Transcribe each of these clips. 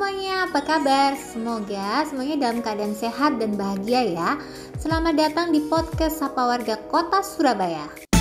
semuanya, apa kabar? Semoga semuanya dalam keadaan sehat dan bahagia ya. Selamat datang di podcast Sapa Warga Kota Surabaya.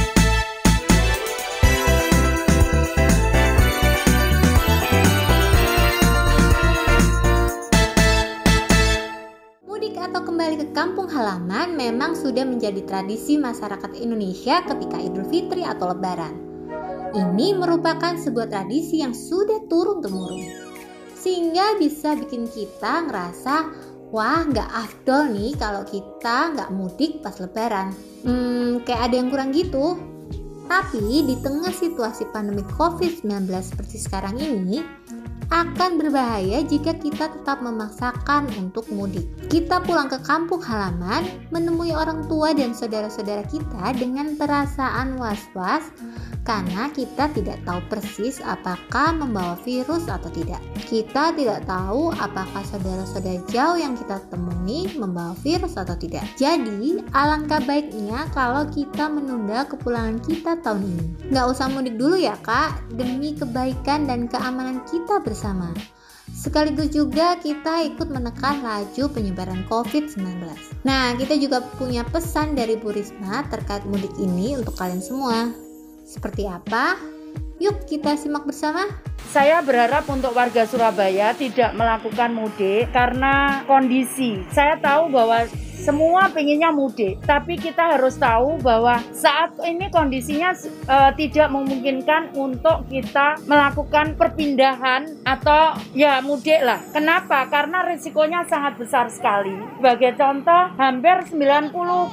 Mudik atau kembali ke kampung halaman memang sudah menjadi tradisi masyarakat Indonesia ketika Idul Fitri atau Lebaran. Ini merupakan sebuah tradisi yang sudah turun-temurun, sehingga bisa bikin kita ngerasa, wah nggak afdol nih kalau kita nggak mudik pas Lebaran. Kayak ada yang kurang gitu. Tapi di tengah situasi pandemi COVID-19 seperti sekarang ini, akan berbahaya jika kita tetap memaksakan untuk mudik. Kita pulang ke kampung halaman, menemui orang tua dan saudara-saudara kita dengan perasaan was-was karena kita tidak tahu persis apakah membawa virus atau tidak. Kita tidak tahu apakah saudara-saudara jauh yang kita temui membawa virus atau tidak. Jadi, alangkah baiknya kalau kita menunda kepulangan kita tahun ini. Nggak usah mudik dulu ya kak, demi kebaikan dan keamanan kita bersama. Sekaligus juga kita ikut menekan laju penyebaran COVID-19. Nah, kita juga punya pesan dari Bu Risma terkait mudik ini untuk kalian semua. Seperti apa? Yuk kita simak bersama. Saya berharap untuk warga Surabaya tidak melakukan mudik karena kondisi. Saya tahu bahwa semua pengennya mudik, tapi kita harus tahu bahwa saat ini kondisinya tidak memungkinkan untuk kita melakukan perpindahan atau ya mudik lah. Kenapa? Karena risikonya sangat besar sekali. Sebagai contoh, hampir 90%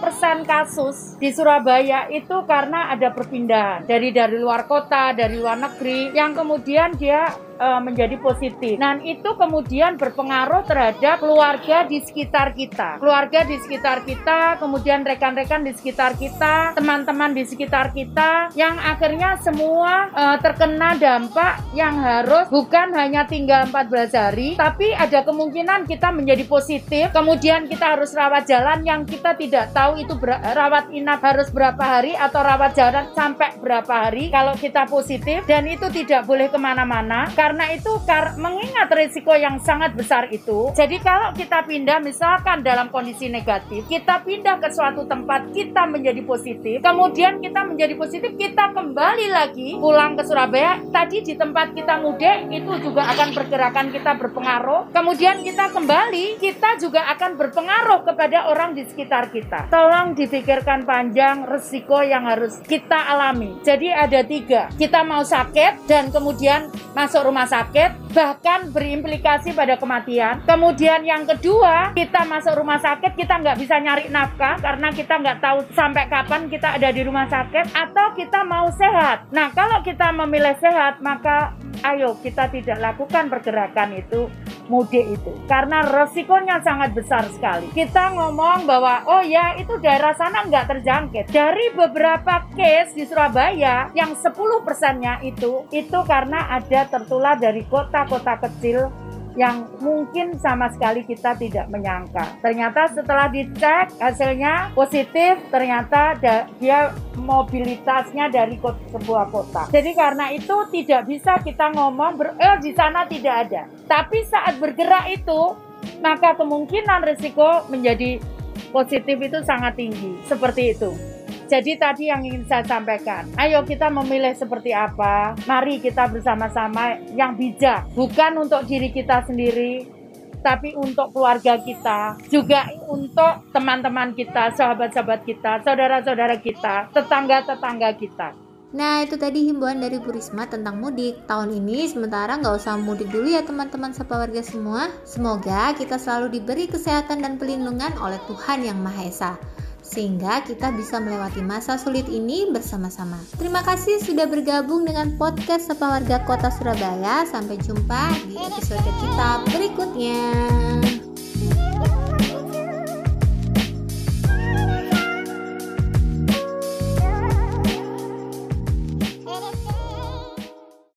kasus di Surabaya itu karena ada perpindahan dari luar kota, dari luar negeri, yang kemudian dia menjadi positif. Nah, itu kemudian berpengaruh terhadap keluarga di sekitar kita. Keluarga di sekitar kita, kemudian rekan-rekan di sekitar kita, teman-teman di sekitar kita, yang akhirnya semua terkena dampak yang harus bukan hanya tinggal 14 hari, tapi ada kemungkinan kita menjadi positif, kemudian kita harus rawat jalan yang kita tidak tahu itu rawat inap harus berapa hari atau rawat jalan sampai berapa hari kalau kita positif, dan itu tidak boleh kemana-mana. Karena itu mengingat risiko yang sangat besar itu, jadi kalau kita pindah misalkan dalam kondisi negatif, kita pindah ke suatu tempat, kita menjadi positif, kemudian kita menjadi positif, kita kembali lagi pulang ke Surabaya, tadi di tempat kita mudik itu juga akan pergerakan kita berpengaruh, kemudian kita kembali, kita juga akan berpengaruh kepada orang di sekitar kita. Tolong dipikirkan panjang risiko yang harus kita alami. Jadi ada 3, kita mau sakit dan kemudian masuk rumah sakit, bahkan berimplikasi pada kematian. Kemudian yang kedua, kita masuk rumah sakit, kita nggak bisa nyari nafkah karena kita nggak tahu sampai kapan kita ada di rumah sakit, atau kita mau sehat. Nah, kalau kita memilih sehat, maka ayo kita tidak lakukan pergerakan itu, mudik itu, karena resikonya sangat besar sekali. Kita ngomong bahwa oh ya itu daerah sana nggak terjangkit. Dari beberapa case di Surabaya yang 10%-nya itu karena ada tertular dari kota-kota kecil yang mungkin sama sekali kita tidak menyangka. Ternyata setelah dicek hasilnya positif, ternyata dia mobilitasnya dari sebuah kota. Jadi karena itu tidak bisa kita ngomong di sana tidak ada. Tapi saat bergerak itu, maka kemungkinan risiko menjadi positif itu sangat tinggi. Seperti itu. Jadi tadi yang ingin saya sampaikan, ayo kita memilih seperti apa, mari kita bersama-sama yang bijak, bukan untuk diri kita sendiri, tapi untuk keluarga kita, juga untuk teman-teman kita, sahabat-sahabat kita, saudara-saudara kita, tetangga-tetangga kita. Nah, itu tadi himbauan dari Bu Risma tentang mudik. Tahun ini sementara nggak usah mudik dulu ya teman-teman Sapa Warga semua. Semoga kita selalu diberi kesehatan dan perlindungan oleh Tuhan Yang Maha Esa, sehingga kita bisa melewati masa sulit ini bersama-sama. Terima kasih sudah bergabung dengan podcast Sapa Warga Kota Surabaya. Sampai jumpa di episode kita berikutnya.